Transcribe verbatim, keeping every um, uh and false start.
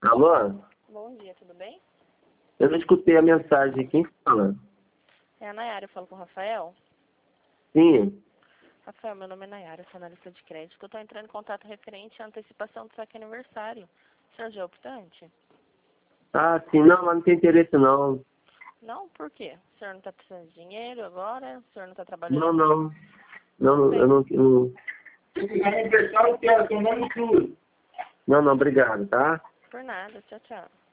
Alô? Bom dia, tudo bem? Eu não escutei a mensagem. Quem fala? É a Nayara, eu falo com o Rafael. Sim. Rafael, meu nome é Nayara, sou analista de crédito. Eu estou entrando em contato referente à antecipação do saque aniversário. O senhor já é optante? Ah, sim. Não, mas não tem interesse, não. Não? Por quê? O senhor não está precisando de dinheiro agora? O senhor não está trabalhando Não, aqui? não. Não, Não não, eu tem. não... não... Se fizer aniversário, eu quero seu nome e tudo. Não, não, obrigado, tá? Por nada. Tchau, tchau.